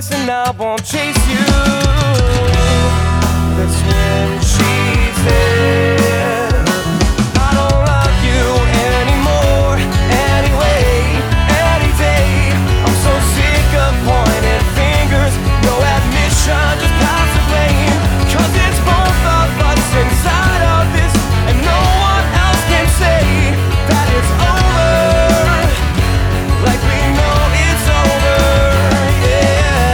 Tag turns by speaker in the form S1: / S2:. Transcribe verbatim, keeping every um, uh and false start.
S1: twice and I won't chase you this way.